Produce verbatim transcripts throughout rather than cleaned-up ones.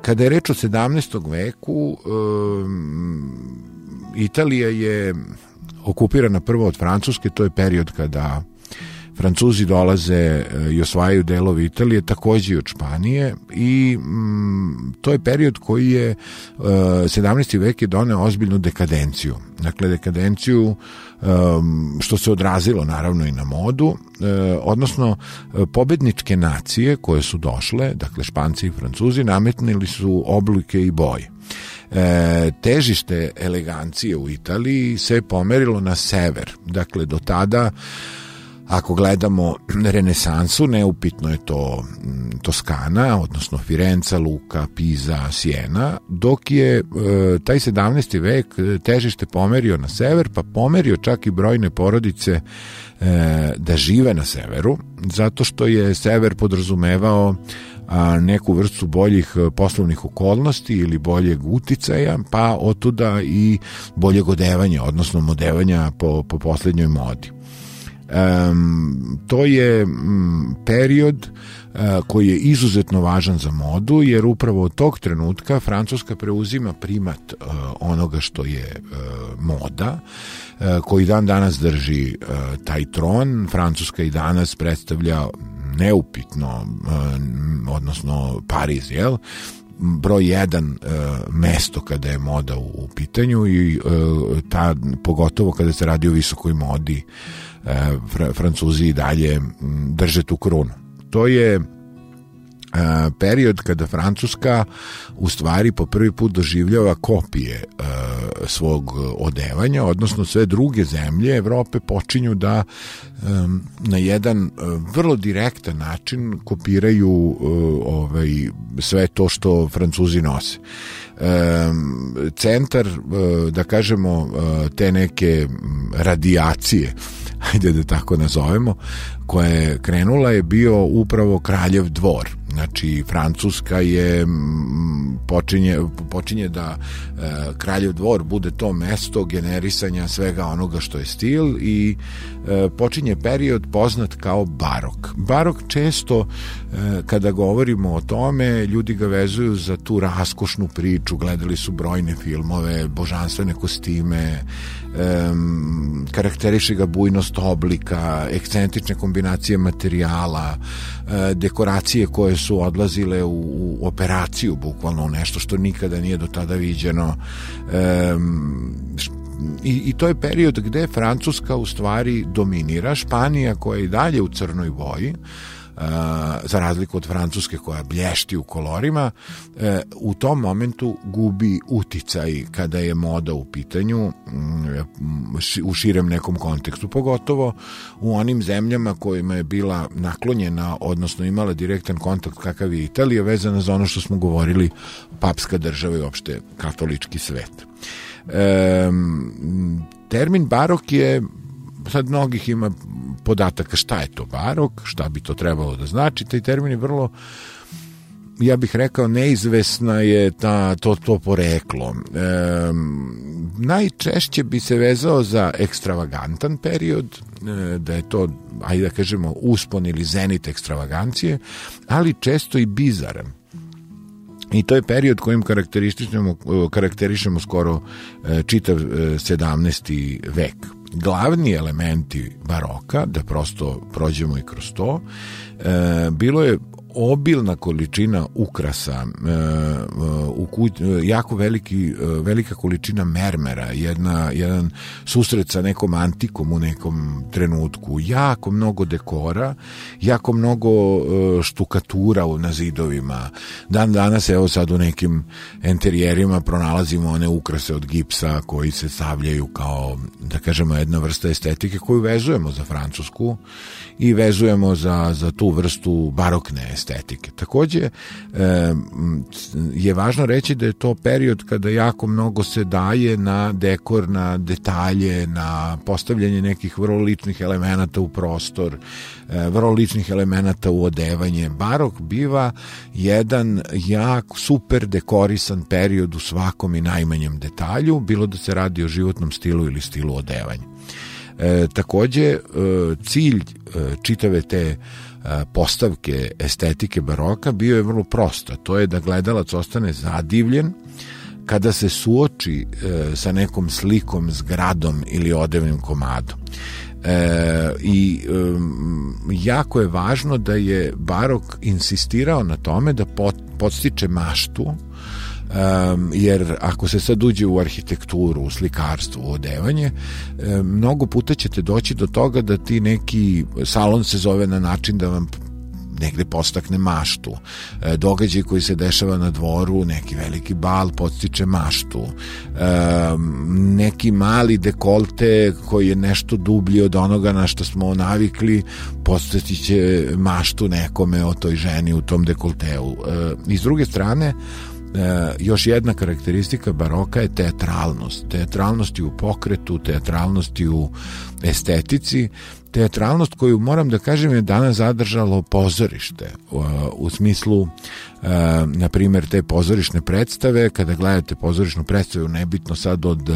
kada je reč o sedamnaestom veku, Italija je okupirana prvo od Francuske, to je period kada Francuzi dolaze i osvajaju delove Italije, takođe i od Španije, i mm, to je period koji je sedamnaesti vek je doneo ozbiljnu dekadenciju. Dakle, dekadenciju um, što se odrazilo naravno i na modu, uh, odnosno pobedničke nacije koje su došle, dakle Španci i Francuzi, nametnili su oblike i boje. E, težište elegancije u Italiji se pomerilo na sever. Dakle, do tada, ako gledamo renesansu, neupitno je to Toskana, odnosno Firenca, Luka, Piza, Siena, dok je e, taj sedamnaesti vek težište pomerio na sever, pa pomerio čak i brojne porodice e, da žive na severu, zato što je sever podrazumevao a, neku vrstu boljih poslovnih okolnosti ili boljeg uticaja, pa otuda i boljeg odevanja, odnosno odevanja po, po poslednjoj modi. Um, to je um, period uh, koji je izuzetno važan za modu, jer upravo od tog trenutka Francuska preuzima primat uh, onoga što je uh, moda, uh, koji dan danas drži uh, taj tron. Francuska i danas predstavlja neupitno, uh, odnosno Pariz, jel? broj jedan uh, mesto kada je moda u, u pitanju, i uh, ta, pogotovo kada se radi o visokoj modi, Fr- Francuzi i dalje drže tu krunu. To je uh, period kada Francuska u stvari po prvi put doživljava kopije uh, svog odevanja, odnosno sve druge zemlje Evrope počinju da um, na jedan uh, vrlo direktan način kopiraju uh, ovaj, sve to što Francuzi nose. Um, centar, uh, da kažemo, uh, te neke radijacije, hajde da tako nazovemo, koja je krenula, je bio upravo Kraljev dvor. Znači, Francuska je počinje, počinje da e, Kraljev dvor bude to mesto generisanja svega onoga što je stil, i e, počinje period poznat kao barok. Barok često, e, kada govorimo o tome, ljudi ga vezuju za tu raskošnu priču, gledali su brojne filmove, božanstvene kostime, Um, karakteriše ga bujnost oblika, ekscentrične kombinacije materijala, uh, dekoracije koje su odlazile u, u operaciju, bukvalno u nešto što nikada nije do tada viđeno. Um, i, i to je period gde Francuska u stvari dominira. Španija, koja je i dalje u crnoj boji, Uh, za razliku od Francuske koja blješti u kolorima, uh, u tom momentu gubi uticaj kada je moda u pitanju, um, ši, u širem nekom kontekstu, pogotovo u onim zemljama kojima je bila naklonjena, odnosno imala direktan kontakt kakav je Italija, vezana za ono što smo govorili, papska država i uopšte katolički svet. Um, termin barok je, sad mnogih ima podataka šta je to barok, šta bi to trebalo da znači. Taj termin je vrlo, ja bih rekao, neizvesna je ta, to, to poreklo. E, najčešće bi se vezao za ekstravagantan period, e, da je to, ajde da kažemo, uspon ili zenit ekstravagancije, ali često i bizaran. I to je period kojim karakterišemo, karakterišemo skoro čitav sedamnaesti vek. Glavni elementi baroka, da prosto prođemo i kroz to, bilo je obilna količina ukrasa, u kuć, jako veliki, velika količina mermera, jedna, jedan susret sa nekom antikom u nekom trenutku, jako mnogo dekora, jako mnogo štukatura na zidovima. Dan danas, evo sad u nekim enterijerima pronalazimo one ukrase od gipsa koji se stavljaju kao, da kažemo, jedna vrsta estetike koju vezujemo za Francusku i vezujemo za, za tu vrstu barokne estetike. Takođe e, je važno reći da je to period kada jako mnogo se daje na dekor, na detalje, na postavljanje nekih vrlo ličnih elemenata u prostor, e, vrlo ličnih elemenata u odevanje. Barok biva jedan jak, super dekorisan period u svakom i najmanjem detalju, bilo da se radi o životnom stilu ili stilu odevanja. E, takođe, e, cilj e, čitave te postavke estetike baroka bio je vrlo prosta. To je da gledalac ostane zadivljen kada se suoči sa nekom slikom, zgradom ili odevnim komadom. E, i e, jako je važno da je barok insistirao na tome da pot, podstiče maštu, Um, jer ako se sad uđe u arhitekturu, u slikarstvo, u odevanje, um, mnogo puta ćete doći do toga da ti neki salon se zove na način da vam negde postakne maštu. E, događaj koji se dešava na dvoru, neki veliki bal podstiče maštu. E, neki mali dekolte koji je nešto dublji od onoga na što smo navikli podstiće maštu nekome o toj ženi u tom dekolteu. E, I s druge strane, E, još jedna karakteristika baroka je teatralnost. Teatralnost i u pokretu, teatralnost i u estetici, teatralnost koju, moram da kažem, je danas zadržalo pozorište u, u smislu, e, na primjer, te pozorišne predstave. Kada gledate pozorišnu predstavu, nebitno sad od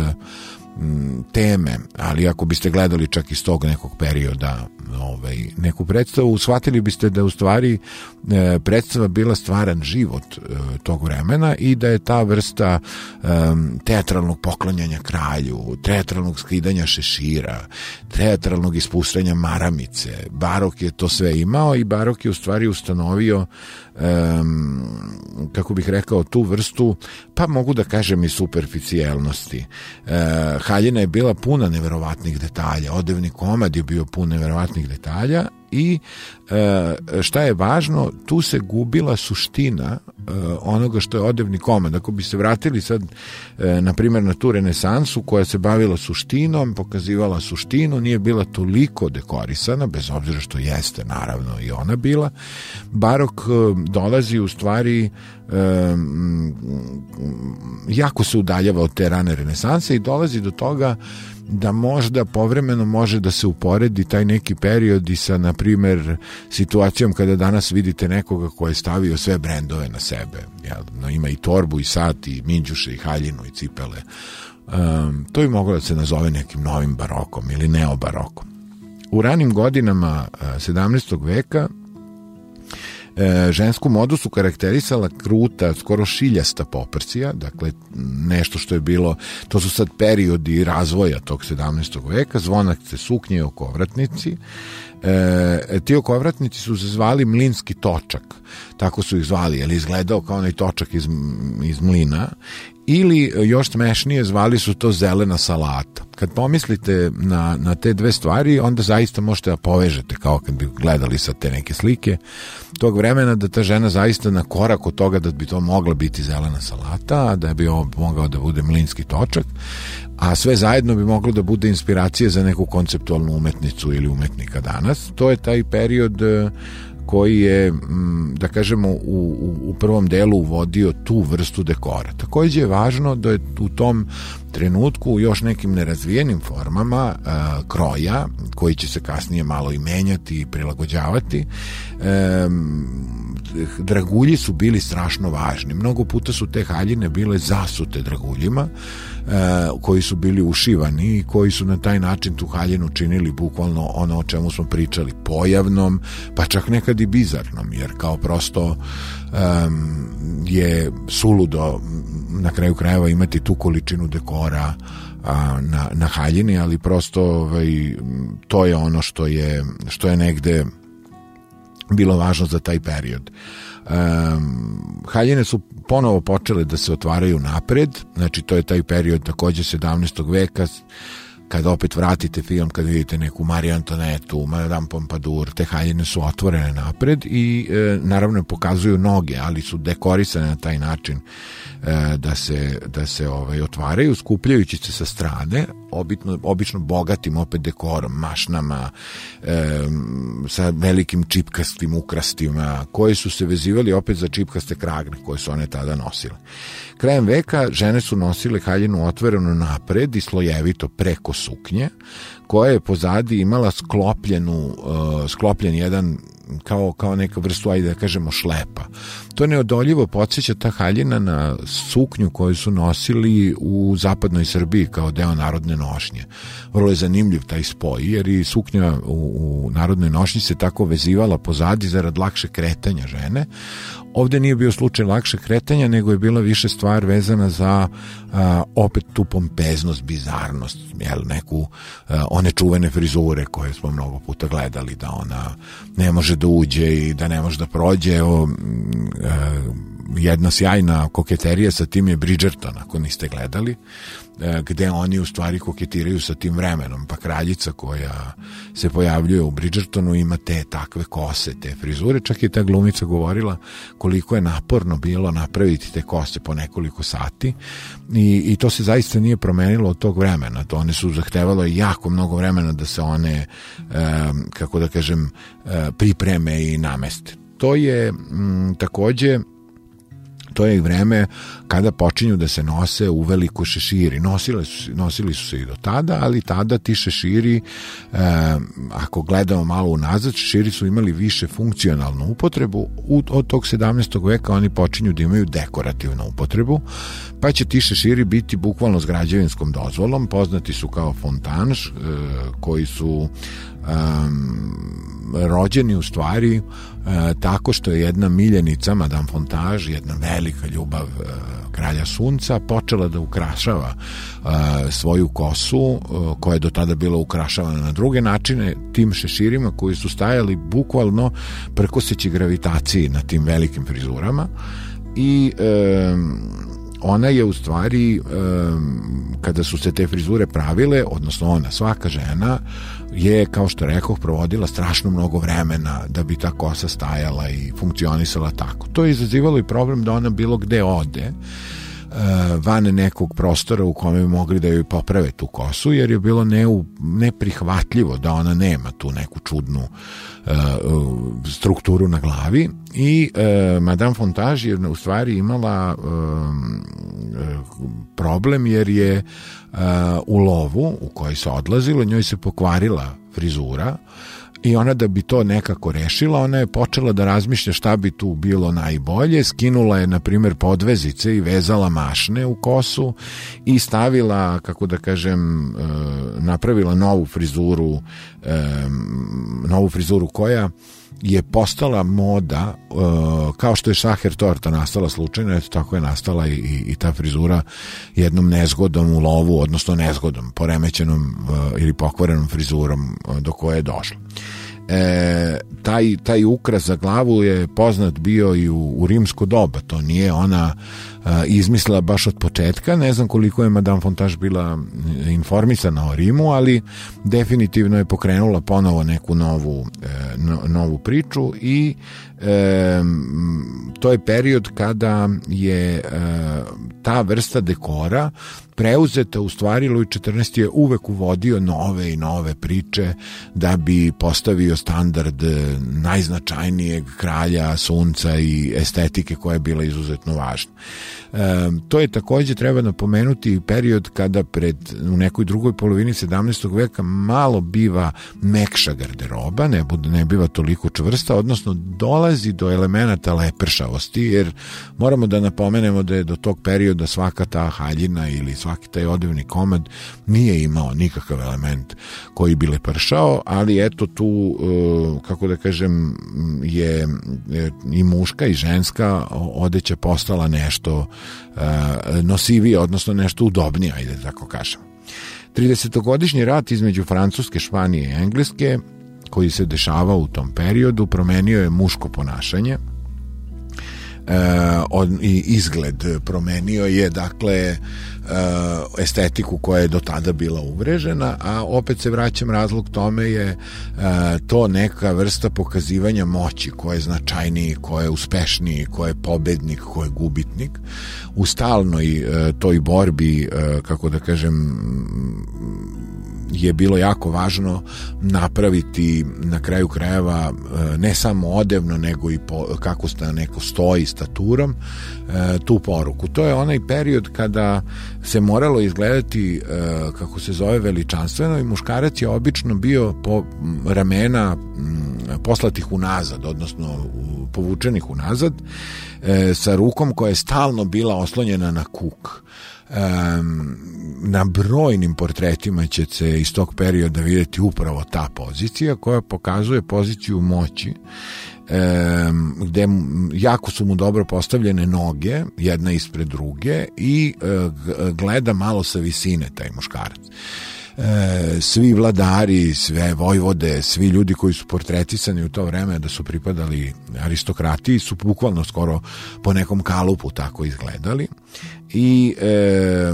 teme, ali ako biste gledali čak iz tog nekog perioda ovaj, neku predstavu, shvatili biste da u stvari e, predstava bila stvaran život e, tog vremena i da je ta vrsta e, teatralnog poklanjanja kralju, teatralnog skidanja šešira, teatralnog ispuštanja maramice, barok je to sve imao i barok je u stvari ustanovio Um, kako bih rekao, tu vrstu, pa mogu da kažem i superficijelnosti. Uh, haljina je bila puna neverovatnih detalja, odevni komad je bio pun neverovatnih detalja i uh, šta je važno, tu se gubila suština uh, onoga što je odevni komad. Ako bi se vratili sad uh, na primjer na tu renesansu koja se bavila suštinom, pokazivala suštinu, nije bila toliko dekorisana, bez obzira što jeste naravno i ona bila. Barok uh, dolazi u stvari um, jako se udaljava od te rane renesanse i dolazi do toga da možda povremeno može da se uporedi taj neki period i sa, na primjer, situacijom kada danas vidite nekoga ko je stavio sve brendove na sebe. Jel? No, ima i torbu, i sat, i minđuše, i haljinu, i cipele. Um, to bi moglo da se nazove nekim novim barokom ili neobarokom. U ranim godinama sedamnaestog veka E, žensku modu su karakterisala kruta, skoro šiljasta poprsija, dakle nešto što je bilo, to su sad periodi razvoja tog sedamnaestog veka, zvonaste suknje i okovratnici. E, ti okovratnici su se zvali mlinski točak, tako su ih zvali, jer izgledao kao onaj točak iz, iz mlina, ili još smešnije zvali su to zelena salata. Kad pomislite na, na te dve stvari, onda zaista možete da povežete, kao kad bi gledali sa te neke slike tog vremena, da ta žena zaista na korak od toga da bi to mogla biti zelena salata, a da bi ovo mogao da bude mlinski točak, a sve zajedno bi moglo da bude inspiracija za neku konceptualnu umetnicu ili umetnika danas. To je taj period koji je, da kažemo, u, u, u prvom delu uvodio tu vrstu dekora. Takođe je važno da je u tom trenutku u još nekim nerazvijenim formama e, kroja, koji će se kasnije malo i menjati i prilagođavati, e, dragulji su bili strašno važni. Mnogo puta su te haljine bile zasute draguljima, e, koji su bili ušivani i koji su na taj način tu haljinu činili bukvalno ono o čemu smo pričali, pojavnom, pa čak nekad i bizarnom, jer kao prosto um, je suludo na kraju krajeva imati tu količinu dekora a, na, na haljini, ali prosto ovaj, to je ono što je, što je negde bilo važno za taj period. Um, haljine su ponovo počele da se otvaraju napred, znači to je taj period takođe sedamnaestog veka, kad opet vratite film, kad vidite neku Mariju Antonetu, Madame Pompadour, te haljine su otvorene napred i e, naravno pokazuju noge, ali su dekorisane na taj način e, da se, da se ovaj, otvaraju, skupljajući se sa strane, obično, obično bogatim opet dekorom, mašnama, e, sa velikim čipkastim ukrastima, koji su se vezivali opet za čipkaste kragne koje su one tada nosile. Krajem veka žene su nosile haljinu otvorenu napred i slojevito preko suknje, koja je pozadi imala sklopljenu, uh, sklopljen jedan kao, kao neka vrstu, ajde da kažemo, šlepa. To neodoljivo podsjeća ta haljina na suknju koju su nosili u zapadnoj Srbiji kao deo narodne nošnje. Vrlo je zanimljiv taj spoj, jer i suknja u, u narodnoj nošnji se tako vezivala pozadi zarad lakše kretanja žene. Ovde nije bio slučaj lakše kretanja, nego je bila više stvar vezana za a, opet tu pompeznost, bizarnost, jel, neku a, one čuvene frizure koje smo mnogo puta gledali, da ona ne može da uđe i da ne može da prođe. Evo, a, jedna sjajna koketerija sa tim je Bridgerton, ako niste gledali, gde oni u stvari koketiraju sa tim vremenom, pa kraljica koja se pojavljuje u Bridgertonu ima te takve kose, te frizure, čak i ta glumica govorila koliko je naporno bilo napraviti te kose po nekoliko sati i, i to se zaista nije promenilo od tog vremena, to one su zahtevalo jako mnogo vremena da se one e, kako da kažem e, pripreme i nameste. To je m, takođe to je i vreme kada počinju da se nose u veliko šeširi. Nosili su, nosili su se i do tada, ali tada ti šeširi, e, ako gledamo malo unazad, šeširi su imali više funkcionalnu upotrebu. U, od tog sedamnaestog veka oni počinju da imaju dekorativnu upotrebu, pa će ti šeširi biti bukvalno s građevinskom dozvolom. Poznati su kao fontanž, e, koji su Um, rođeni u stvari uh, tako što je jedna miljenica Madame Fontage, jedna velika ljubav uh, kralja sunca, počela da ukrašava uh, svoju kosu uh, koja je do tada bila ukrašavana na druge načine tim šeširima koji su stajali bukvalno prkoseći gravitaciji na tim velikim frizurama i um, ona je u stvari um, kada su se te frizure pravile, odnosno ona, svaka žena je, kao što rekoh, provodila strašno mnogo vremena da bi ta kosa stajala i funkcionisala tako. To je izazivalo i problem da ona bilo gde ode van nekog prostora u kome bi mogli da joj poprave tu kosu, jer je bilo ne, neprihvatljivo da ona nema tu neku čudnu uh, strukturu na glavi i uh, Madame Fontage je u stvari imala uh, problem jer je uh, u lovu u kojoj se odlazilo, njoj se pokvarila frizura i ona da bi to nekako rešila, ona je počela da razmišlja šta bi tu bilo najbolje, skinula je na primjer podvezice i vezala mašne u kosu i stavila, kako da kažem, napravila novu frizuru, novu frizuru koja je postala moda, kao što je šaher torta nastala slučajno, eto tako je nastala i, i, i ta frizura jednom nezgodom u lovu, odnosno nezgodom, poremećenom ili pokvarenom frizurom do koje je došlo. E, taj, taj ukras za glavu je poznat bio i u, u rimsko doba, to nije ona a, izmislila baš od početka, ne znam koliko je Madame Fontage bila informisana o Rimu, ali definitivno je pokrenula ponovo neku novu, e, no, novu priču i e, to je period kada je e, ta vrsta dekora preuzeta, u stvari Luj četrnaesti je uvek uvodio nove i nove priče da bi postavio standard najznačajnijeg kralja sunca i estetike koja je bila izuzetno važna. E, to je takođe, treba napomenuti, period kada pred, u nekoj drugoj polovini sedamnaestog veka malo biva mekša garderoba, ne, ne biva toliko čvrsta, odnosno dolazi do elemenata lepršavosti, jer moramo da napomenemo da je do tog perioda svaka ta haljina ili svaki taj odevni komad nije imao nikakav element koji bi lepršao, ali eto tu, kako da kažem, je i muška i ženska odeća postala nešto nosivije, odnosno nešto udobnije, ajde tako kažem. tridesetogodišnji rat između Francuske, Španije i Engleske, koji se dešavao u tom periodu, promenio je muško ponašanje. E, on, i izgled promenio je, dakle, e, estetiku koja je do tada bila uvrežena, a opet se vraćam, razlog tome je e, to neka vrsta pokazivanja moći, ko je značajniji, ko je uspešniji, ko je pobednik, ko je gubitnik, u stalnoj e, toj borbi, e, kako da kažem, je bilo jako važno napraviti na kraju krajeva ne samo odevno, nego i po, kako sta neko stoji staturom, tu poruku. To je onaj period kada se moralo izgledati, kako se zove, veličanstveno, i muškarac je obično bio po ramena poslatih unazad, odnosno povučenih unazad, sa rukom koja je stalno bila oslonjena na kuk. Um, na brojnim portretima će se iz tog perioda vidjeti upravo ta pozicija koja pokazuje poziciju moći, um, gde jako su mu dobro postavljene noge jedna ispred druge i uh, gleda malo sa visine taj muškarac. E, svi vladari, sve vojvode, svi ljudi koji su portretisani u to vreme da su pripadali aristokratiji su bukvalno skoro po nekom kalupu tako izgledali i e,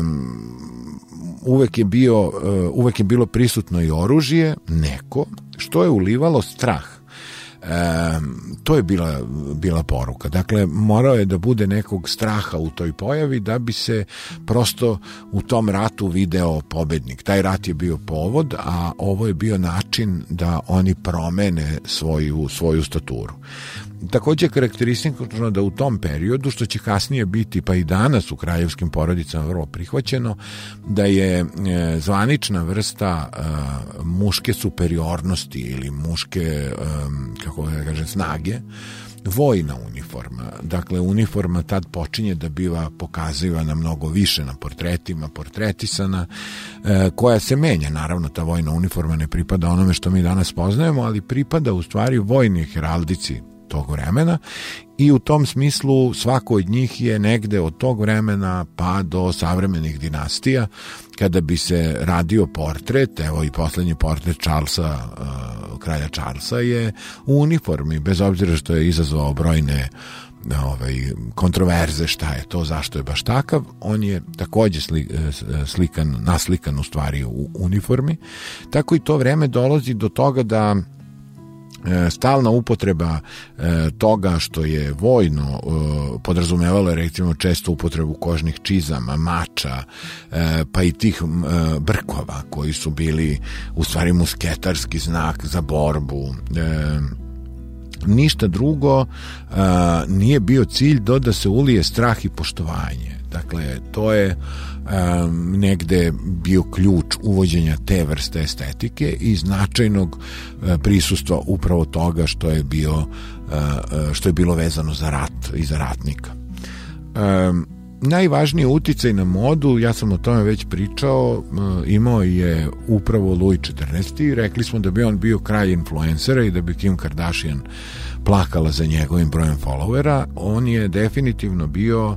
uvek je bio uvek je bilo prisutno i oružje neko što je ulivalo strah. E, to je bila, bila poruka. Dakle, morao je da bude nekog straha u toj pojavi da bi se prosto u tom ratu video pobednik. Taj rat je bio povod, a ovo je bio način da oni promene svoju, svoju staturu. Takođe je karakteristično da u tom periodu, što će kasnije biti pa i danas u kraljevskim porodicama vrlo prihvaćeno, da je zvanična vrsta uh, muške superiornosti ili muške um, kako da kažem, snage vojna uniforma. Dakle, uniforma tad počinje da biva pokazivana mnogo više na portretima, portretisana, e, koja se menja. Naravno, ta vojna uniforma ne pripada onome što mi danas poznajemo, ali pripada u stvari vojnoj heraldici tog vremena i u tom smislu svako od njih je negde od tog vremena pa do savremenih dinastija kada bi se radio portret, evo i poslednji portret Charlesa, uh, kralja Charlesa je u uniformi, bez obzira što je izazvao brojne ovaj, kontroverze šta je to, zašto je baš takav, on je takođe sli, slikan, naslikan u stvari u uniformi, tako i to vreme dolazi do toga da stalna upotreba e, toga što je vojno e, podrazumevalo recimo često upotrebu kožnih čizama, mača, e, pa i tih e, brkova koji su bili u stvari musketarski znak za borbu. E, ništa drugo e, nije bio cilj do da se ulije strah i poštovanje. Dakle, to je um, negde bio ključ uvođenja te vrste estetike i značajnog uh, prisustva upravo toga što je bio uh, što je bilo vezano za rat i za ratnika. Um, najvažniji uticaj na modu, ja sam o tome već pričao, imao je upravo Louis četrnaesti. Rekli smo da bi on bio kralj influencera i da bi Kim Kardashian plakala za njegovim brojem followera. On je definitivno bio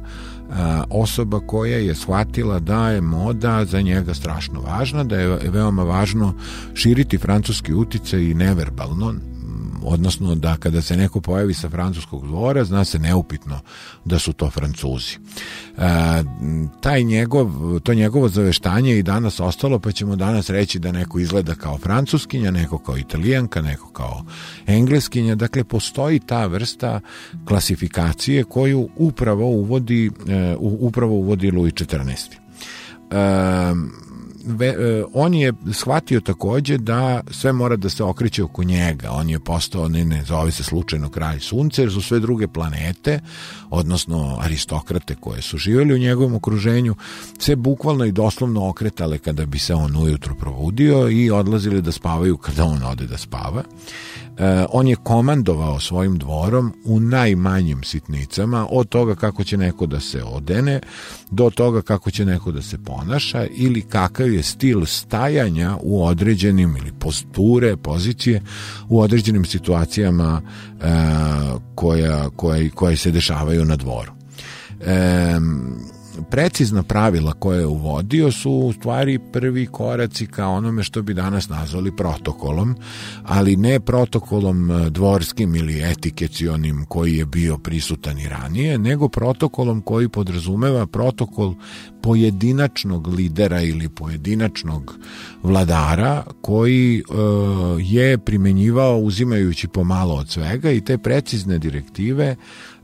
osoba koja je shvatila da je moda za njega strašno važna, da je veoma važno širiti francuski uticaj i neverbalno, odnosno da kada se neko pojavi sa francuskog dvora, zna se neupitno da su to Francuzi. E, taj njegov, to njegovo zaveštanje i danas ostalo, pa ćemo danas reći da neko izgleda kao francuskinja, neko kao italijanka, neko kao engleskinja. Dakle, postoji ta vrsta klasifikacije koju upravo uvodi, e, upravo uvodi Louis četrnaesti. E, Ve, on je shvatio takođe da sve mora da se okreće oko njega. On je postao, ne, ne zove se slučajno kralj sunce, jer su sve druge planete, odnosno aristokrate koje su živjeli u njegovom okruženju, se bukvalno i doslovno okretale kada bi se on ujutro probudio i odlazili da spavaju kada on ode da spava. E, on je komandovao svojim dvorom u najmanjim sitnicama, od toga kako će neko da se odene, do toga kako će neko da se ponaša ili kakav je stil stajanja u određenim ili posture, pozicije u određenim situacijama e, koja, koja, koje se dešavaju na dvoru. E, precizna pravila koje je uvodio su u stvari prvi koraci ka onome što bi danas nazvali protokolom, ali ne protokolom dvorskim ili etikecionim koji je bio prisutan i ranije, nego protokolom koji podrazumeva protokol pojedinačnog lidera ili pojedinačnog vladara koji uh, je primenjivao uzimajući pomalo od svega i te precizne direktive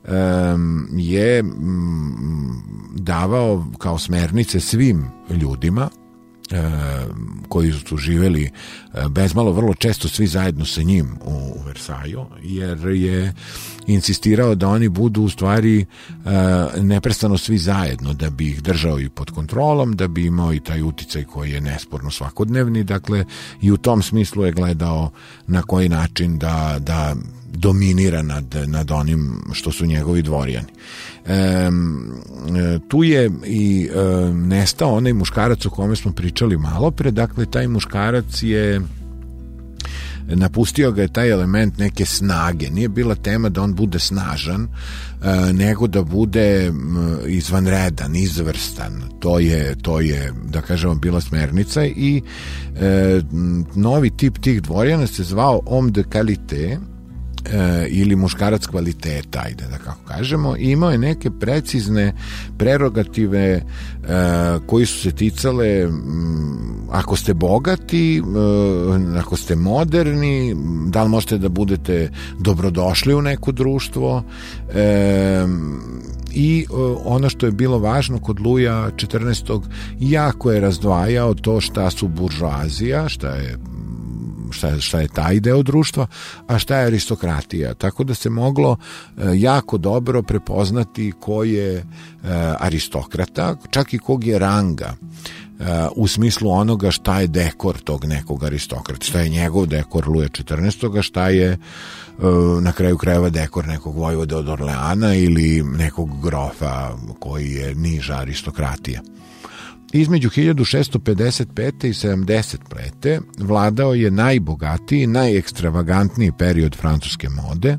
um, je um, davao kao smernice svim ljudima koji su živeli bezmalo vrlo često svi zajedno sa njim u Versaju, jer je insistirao da oni budu u stvari neprestano svi zajedno, da bi ih držao i pod kontrolom, da bi imao i taj uticaj koji je nesporno svakodnevni, dakle i u tom smislu je gledao na koji način da, da dominira nad, nad onim što su njegovi dvorjani. E, tu je i e, nestao onaj muškarac o kome smo pričali malo pre, dakle taj muškarac je napustio ga je taj element neke snage, nije bila tema da on bude snažan, e, nego da bude izvanredan, izvrstan, to je, to je da kažemo bila smernica i e, novi tip tih dvorjana se zvao homme de qualité, E, ili muškarac kvaliteta, ajde da kako kažemo, i imao je neke precizne prerogative e, koji su se ticale m, ako ste bogati, e, ako ste moderni, da li možete da budete dobrodošli u neko društvo, e, i e, ono što je bilo važno kod Luja četrnaestog, jako je razdvajao to šta su buržoazija, šta je Šta je, šta je taj deo društva, a šta je aristokratija. Tako da se moglo e, jako dobro prepoznati ko je e, aristokrata, čak i kog je ranga, e, u smislu onoga šta je dekor tog nekog aristokrata, šta je njegov dekor Luja četrnaestog, šta je e, na kraju krajeva dekor nekog vojvode od Orleana ili nekog grofa koji je niža aristokratija. Između hiljadu šessto pedeset pete i sedamdeset pete vladao je najbogatiji, najekstravagantniji period francuske mode,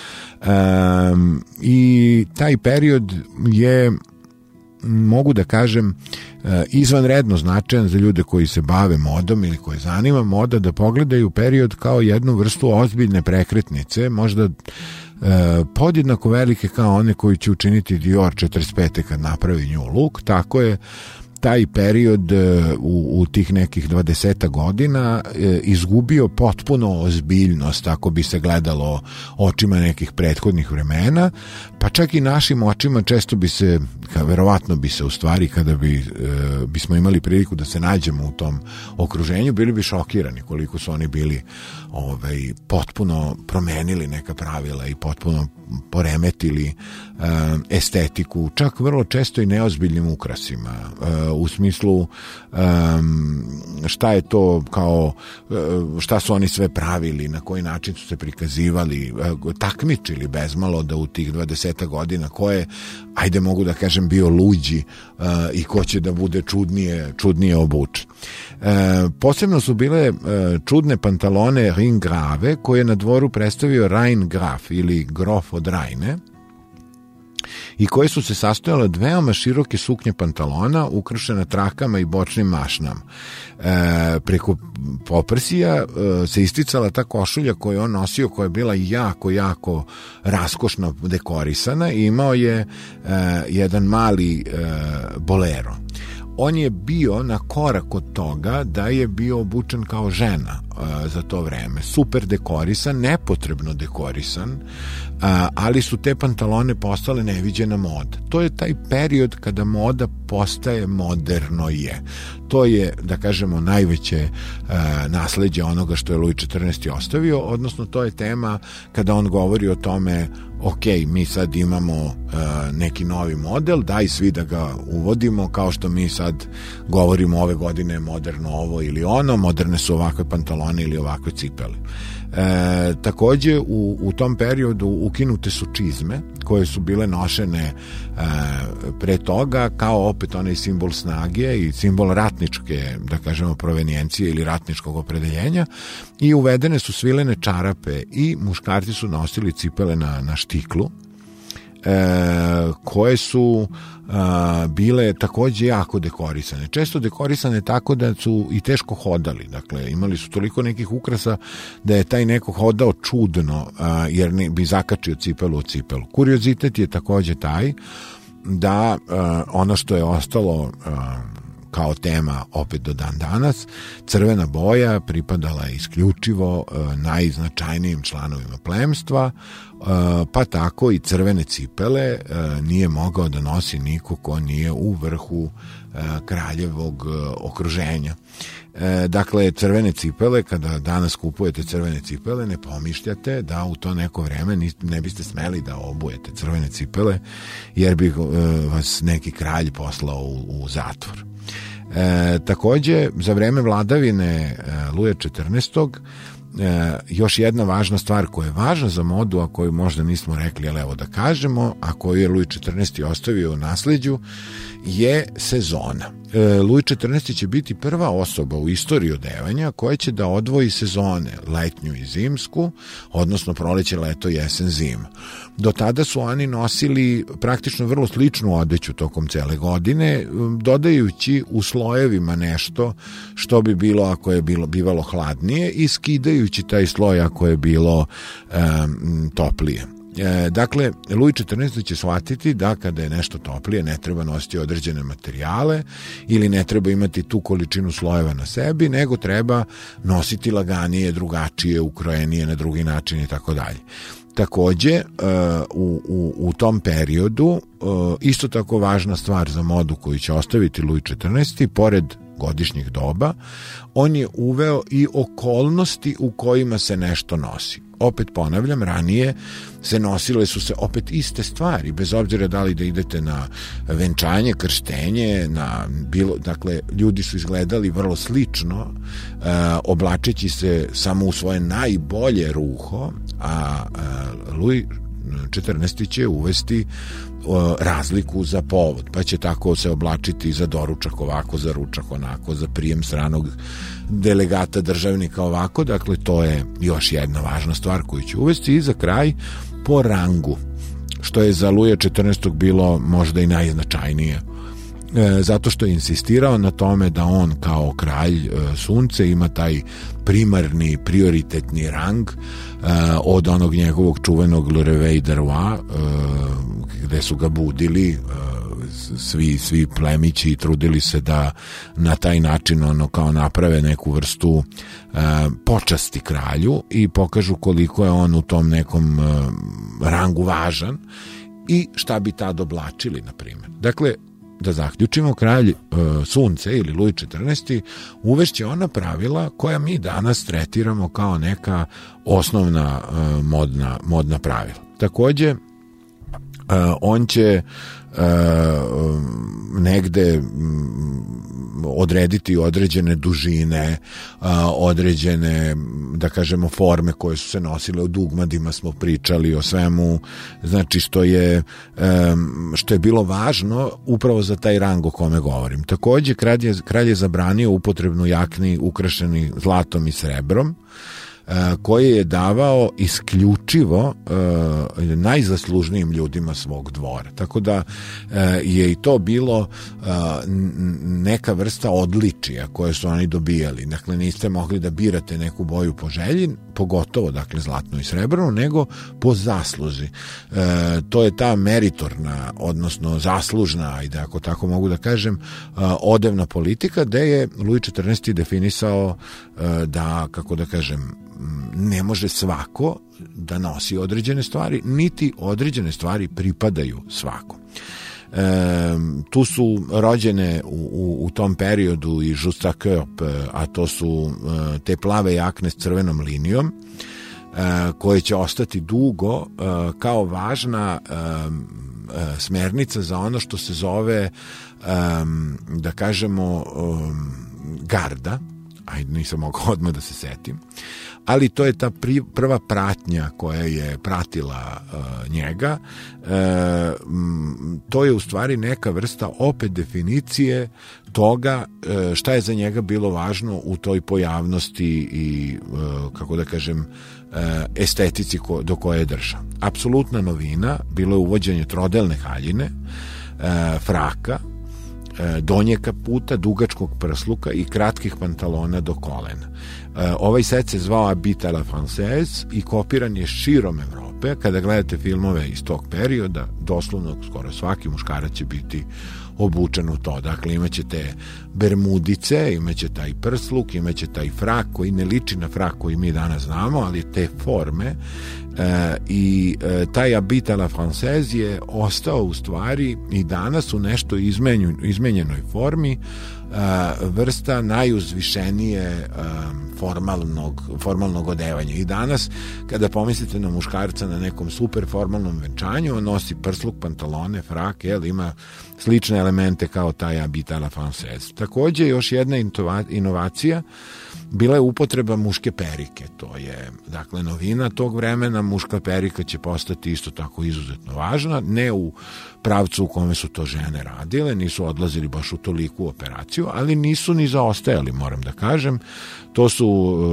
um, i taj period je, mogu da kažem, izvanredno značajan za ljude koji se bave modom ili koji zanima moda, da pogledaju period kao jednu vrstu ozbiljne prekretnice, možda podjednako velike kao one koji će učiniti Dior četrdeset pete kad napravi New Look. Tako je taj period u, u tih nekih dvadeseta godina e, izgubio potpuno ozbiljnost ako bi se gledalo očima nekih prethodnih vremena, pa čak i našim očima često bi se, ka, verovatno bi se u stvari kada bi, e, bismo imali priliku da se nađemo u tom okruženju, bili bi šokirani koliko su oni bili ovaj, potpuno promenili neka pravila i potpuno poremetili e, estetiku, čak vrlo često i neozbiljnim ukrasima, e, u smislu um, šta je to kao, šta su oni sve pravili, na koji način su se prikazivali, takmičili bezmalo da u tih dvadeseta godina ko je, ajde mogu da kažem, bio luđi uh, i ko će da bude čudnije, čudnije obučen. Uh, posebno su bile uh, čudne pantalone Ringrave koje je na dvoru predstavio Rhein Graf ili grof od Rajne, i koje su se sastojale od veoma široke suknje pantalona ukrašene trakama i bočnim mašnama. E, preko poprsija e, se isticala ta košulja koju on nosio, koja je bila jako, jako raskošno dekorisana i imao je e, jedan mali e, bolero. On je bio na korak od toga da je bio obučen kao žena uh, za to vreme. Super dekorisan, nepotrebno dekorisan, uh, ali su te pantalone postale neviđena moda. To je taj period kada moda postaje moderno je. To je, da kažemo, najveće uh, nasleđe onoga što je Luj četrnaesti ostavio, odnosno to je tema kada on govori o tome, ok, mi sad imamo uh, neki novi model, daj svi da ga uvodimo, kao što mi sad govorimo ove godine moderno ovo ili ono, moderne su ovakve pantalone ili ovakve cipele. E, takođe u, u tom periodu ukinute su čizme koje su bile nošene e, pre toga kao opet onaj simbol snage i simbol ratničke, da kažemo, provenijencije ili ratničkog opredeljenja, i uvedene su svilene čarape i muškarci su nosili cipele na, na štiklu, e, koje su a, bile takođe jako dekorisane. Često dekorisane tako da su i teško hodali. Dakle, imali su toliko nekih ukrasa da je taj neko hodao čudno, a, jer ne, bi zakačio cipelu od cipelu. Kuriozitet je takođe taj da a, ono što je ostalo a, kao tema opet do dan danas. Crvena boja pripadala je isključivo najznačajnijim članovima plemstva, pa tako i crvene cipele nije mogao da nosi niko ko nije u vrhu kraljevog okruženja. Dakle, crvene cipele, kada danas kupujete crvene cipele, ne pomišljate da u to neko vreme ne biste smeli da obujete crvene cipele, jer bi vas neki kralj poslao u, u zatvor. E, takođe, za vreme vladavine Luja četrnaestog E, još jedna važna stvar koja je važna za modu, a koju možda nismo rekli, ali evo da kažemo, a koju je Luj četrnaesti ostavio u nasleđu, je sezona. E, Luj četrnaesti će biti prva osoba u istoriji odevanja koja će da odvoji sezone, letnju i zimsku, odnosno proleće, leto, jesen, zima. Do tada su oni nosili praktično vrlo sličnu odeću tokom cele godine, dodajući u slojevima nešto što bi bilo ako je bilo bivalo hladnije i skidajući taj sloj ako je bilo um, toplije. E, dakle, Luj četrnaesti će shvatiti da kada je nešto toplije ne treba nositi određene materijale ili ne treba imati tu količinu slojeva na sebi, nego treba nositi laganije, drugačije, ukrojenije na drugi način i tako dalje. Takođe, u, u, u tom periodu, isto tako važna stvar za modu koju će ostaviti Luj četrnaesti, pored godišnjih doba, on je uveo i okolnosti u kojima se nešto nosi. Opet ponavljam, ranije se nosile su se opet iste stvari, bez obzira da li da idete na venčanje, krštenje, na bilo, dakle, ljudi su izgledali vrlo slično, uh, oblačeći se samo u svoje najbolje ruho, a uh, Luj četrnaesti će uvesti uh, razliku za povod, pa će tako se oblačiti za doručak ovako, za ručak onako, za prijem stranog delegata državnika ovako. Dakle, to je još jedna važna stvar koju će uvesti. I za kraj, po rangu, što je za Luja četrnaestog bilo možda i najznačajnije, e, zato što je insistirao na tome da on kao kralj e, sunce ima taj primarni, prioritetni rang e, od onog njegovog čuvenog Le Réveil de Roi, e, gde su ga budili e, svi, svi plemići i trudili se da na taj način ono kao naprave neku vrstu e, počasti kralju i pokažu koliko je on u tom nekom e, rangu važan i šta bi tad oblačili, na primjer. Dakle, da zaključimo, kralj e, sunce ili Luj četrnaesti uvešće ona pravila koja mi danas tretiramo kao neka osnovna e, modna, modna pravila. Takođe, e, on će Uh, negde um, odrediti određene dužine, uh, određene, da kažemo, forme koje su se nosile, o dugmadima smo pričali, o svemu, znači što je um, što je bilo važno upravo za taj rang o kome govorim. Takođe, kralj je, kralj je zabranio upotrebnu jakni ukrašeni zlatom i srebrom, koje je davao isključivo uh, najzaslužnijim ljudima svog dvora. Tako da uh, je i to bilo uh, neka vrsta odličija koje su oni dobijali. Dakle, niste mogli da birate neku boju po želji, pogotovo, dakle, zlatnu i srebrnu, nego po zasluzi. Uh, to je ta meritorna, odnosno zaslužna, ajde, ako tako mogu da kažem, uh, odevna politika, gde je Luj četrnaesti definisao uh, da, kako da kažem, ne može svako da nosi određene stvari, niti određene stvari pripadaju svakom. E, tu su rođene u, u, u tom periodu i Juste Coeur, a to su e, te plave jakne s crvenom linijom, e, koje će ostati dugo e, kao važna e, e, smernica za ono što se zove, e, da kažemo, e, garda. Ajde, nisam mogao odmah da se setim, ali to je ta pri, prva pratnja koja je pratila uh, njega. Uh, m, to je u stvari neka vrsta opet definicije toga uh, šta je za njega bilo važno u toj pojavnosti i, uh, kako da kažem, uh, estetici ko, do koje je držao. Apsolutna novina bilo je uvođenje trodelne haljine, uh, fraka, donje kaputa, dugačkog prsluka i kratkih pantalona do kolena. Ovaj set se zvao Habit à la Française i kopiran je širom Evrope. Evrope. Kada gledate filmove iz tog perioda, doslovno skoro svaki muškarac će biti obučen u to. Dakle, imaćete bermudice, imaće taj prsluk, imaće taj frak koji ne liči na frak koji mi danas znamo, ali te forme e, i e, taj habit à la française je ostao u stvari i danas u nešto izmenju, izmenjenoj formi e, vrsta najuzvišenije e, formalnog, formalnog odevanja. I danas, kada pomislite na muškarca na nekom super formalnom venčanju, on nosi prsluk, pantalone, frak, jel, ima slične elemente kao taj habit à la française. Takođe, još jedna inovacija bila je upotreba muške perike. To je, dakle, novina tog vremena. Muška perika će postati isto tako izuzetno važna, ne u pravcu u kome su to žene radile, nisu odlazili baš u toliku operaciju, ali nisu ni zaostajali, moram da kažem. To su,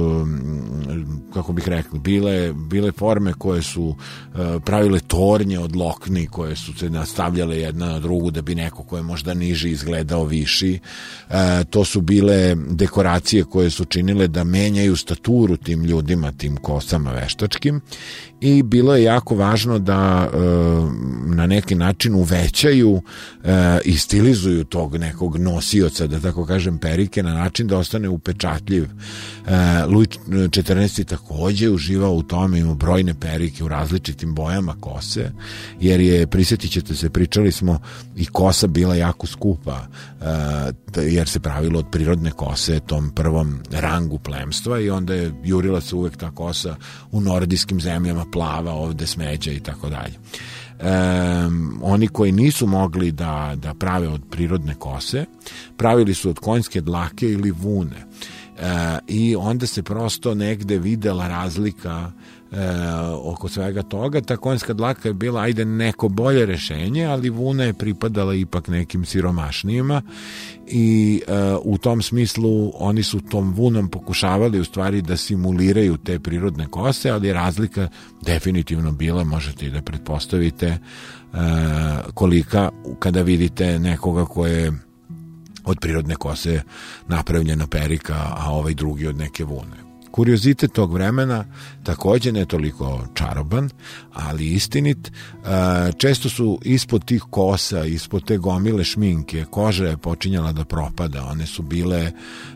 kako bih rekli, bile, bile forme koje su pravile tornje od lokni, koje su se nastavljale jedna na drugu da bi neko ko je možda niži izgledao viši. To su bile dekoracije koje su činile da menjaju staturu tim ljudima, tim kosama veštačkim, i bilo je jako važno da na neki način uvećaju i stilizuju tog nekog nosioca, da tako kažem, perike na način da ostane upečatljiv. Luj četrnaesti takođe uživao u tome, imao brojne perike u različitim bojama kose, jer je, prisjetit ćete se, pričali smo, i kosa bila jako skupa, jer se pravilo od prirodne kose tom prvom rangu plemstva, i onda je jurila se uvek ta kosa u nordijskim zemljama plava, ovde smeđa i tako dalje. Um, oni koji nisu mogli da, da prave od prirodne kose, pravili su od konjske dlake ili vune. E, i onda se prosto negde videla razlika e, oko svega toga. Ta konjska dlaka je bila, ajde, neko bolje rešenje, ali vuna je pripadala ipak nekim siromašnijima i e, u tom smislu oni su tom vunom pokušavali u stvari da simuliraju te prirodne kose, ali razlika definitivno bila, možete i da pretpostavite e, kolika kada vidite nekoga ko je od prirodne kose napravljena perika, a ovaj drugi od neke vune. Kuriozitet tog vremena, takođe ne toliko čaroban, ali istinit, često su ispod tih kosa, ispod te gomile šminke, koža je počinjala da propada, one su bile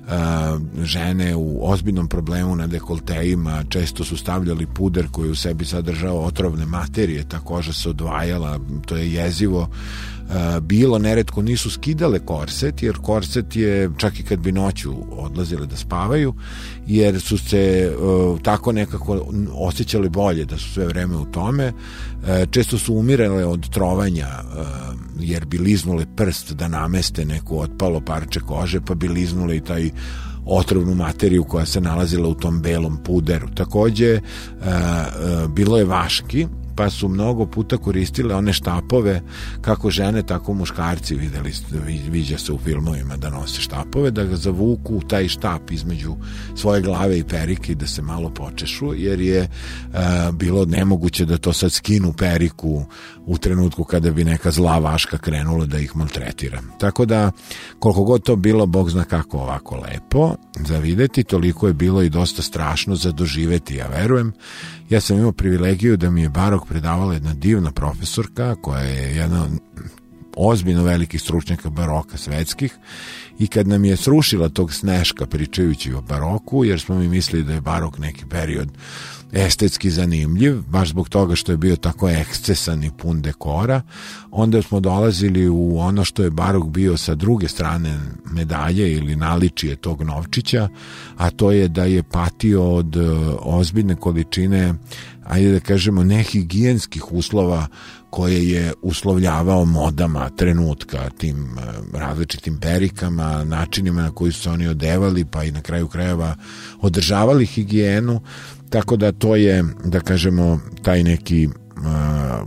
žene u ozbiljnom problemu na dekoltejima, često su stavljali puder koji u sebi sadržao otrovne materije, ta koža se odvajala, to je jezivo bilo, neretko nisu skidale korset, jer korset je, čak i kad bi noću odlazile da spavaju, jer su se uh, tako nekako osjećali bolje da su sve vreme u tome. Uh, često su umirale od trovanja, uh, jer bi liznule prst da nameste neku otpalo parče kože, pa bi liznule i taj otrovnu materiju koja se nalazila u tom belom puderu. Takođe, uh, uh, bilo je vaški, pa su mnogo puta koristile one štapove, kako žene, tako muškarci, videli, viđa se u filmovima da nose štapove, da ga zavuku taj štap između svoje glave i perike i da se malo počešu, jer je a, bilo nemoguće da to sad skinu periku u trenutku kada bi neka zla vaška krenula da ih maltretira. Tako da, koliko god to bilo, Bog zna kako ovako lepo za videti, toliko je bilo i dosta strašno za doživeti, ja verujem. Ja sam imao privilegiju da mi je barok predavala jedna divna profesorka koja je jedna ozbiljno velikih stručnjaka baroka svetskih, i kad nam je srušila tog sneška pričajući o baroku, jer smo mi mislili da je barok neki period estetski zanimljiv, baš zbog toga što je bio tako ekscesan i pun dekora, onda smo dolazili u ono što je barok bio sa druge strane medalje ili naličije tog novčića, a to je da je patio od ozbiljne količine, ajde da kažemo, nehigijenskih uslova koje je uslovljavao modama trenutka, tim različitim perikama, načinima na koji su se oni odevali, pa i na kraju krajeva održavali higijenu. Tako da to je, da kažemo, taj neki uh,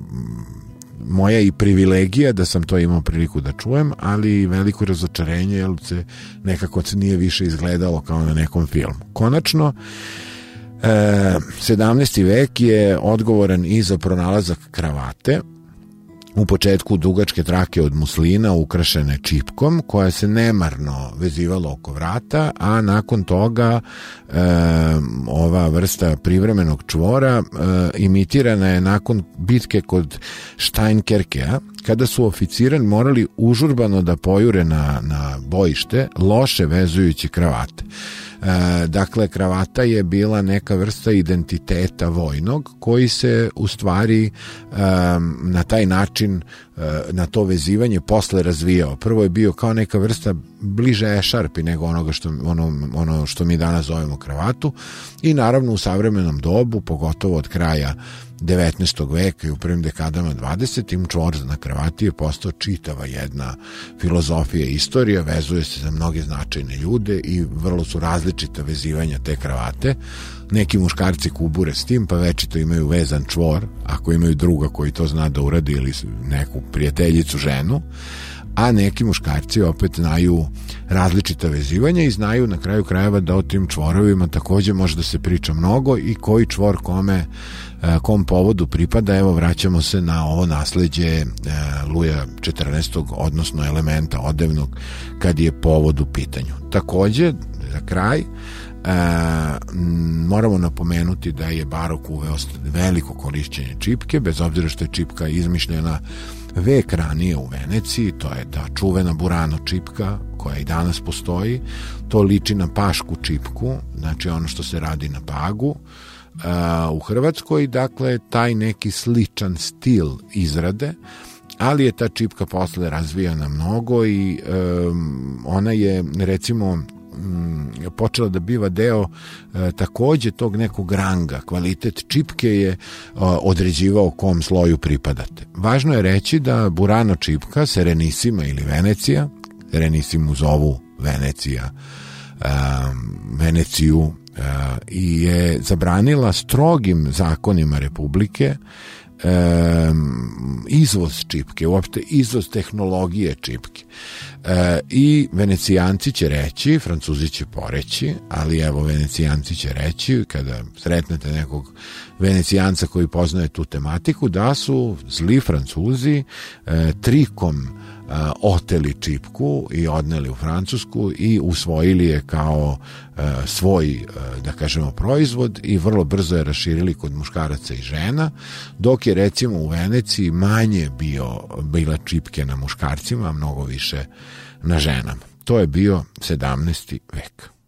moja i privilegija da sam to imao priliku da čujem, ali veliko razočarenje, jer se nekako se nije više izgledalo kao na nekom filmu. Konačno, sedamnaesti vek je odgovoran i za pronalazak kravate, u početku dugačke trake od muslina ukrašene čipkom koja se nemarno vezivala oko vrata, a nakon toga e, ova vrsta privremenog čvora e, imitirana je nakon bitke kod Steinkerkea, kada su oficirani morali užurbano da pojure na, na bojište loše vezujući kravate. E, dakle, kravata je bila neka vrsta identiteta vojnog koji se u stvari e, na taj način, e, na to vezivanje posle razvijao. Prvo je bio kao neka vrsta bliže ešarpi nego onoga što, ono, ono što mi danas zovemo kravatu i naravno u savremenom dobu, pogotovo od kraja devetnaestog veka i u prvim dekadama dvadesetog čvor na kravati je postao čitava jedna filozofija i istorija, vezuje se za mnoge značajne ljude i vrlo su različita vezivanja te kravate. Neki muškarci kubure s tim, pa večito imaju vezan čvor, ako imaju druga koji to zna da uradi ili neku prijateljicu ženu, a neki muškarci opet znaju različita vezivanja i znaju na kraju krajeva da o tim čvorovima takođe može da se priča mnogo i koji čvor kome, kom povodu pripada. Evo, vraćamo se na ovo nasleđe Luja četrnaestog, odnosno elementa odevnog, kad je povod u pitanju. Takođe, za kraj, E, moramo napomenuti da je barok uveo veliko korišćenje čipke, bez obzira što je čipka izmišljena vek ranije u Veneciji. To je ta čuvena Burano čipka koja i danas postoji. To liči na pašku čipku, znači ono što se radi na Pagu. E, u Hrvatskoj, dakle, taj neki sličan stil izrade, ali je ta čipka posle razvijana mnogo i e, ona je, recimo, počela da biva deo e, takođe tog nekog ranga. Kvalitet čipke je e, određivao kom sloju pripadate. Važno je reći da Burano čipka, Serenissima ili Venecija, Serenissima zovu Venecija, e, Veneciju, e, i je zabranila strogim zakonima Republike E, izvoz čipke, uopšte izvoz tehnologije čipke. E, i Venecijanci će reći, Francuzi će poreći, ali evo Venecijanci će reći, kada sretnete nekog Venecijanca koji poznaje tu tematiku, da su zli Francuzi e, trikom oteli čipku i odneli u Francusku i usvojili je kao e, svoj, e, da kažemo, proizvod i vrlo brzo je raširili kod muškaraca i žena, dok je recimo u Veneciji manje bio, bila čipke na muškarcima, a mnogo više na ženama. To je bio sedamnaesti vek.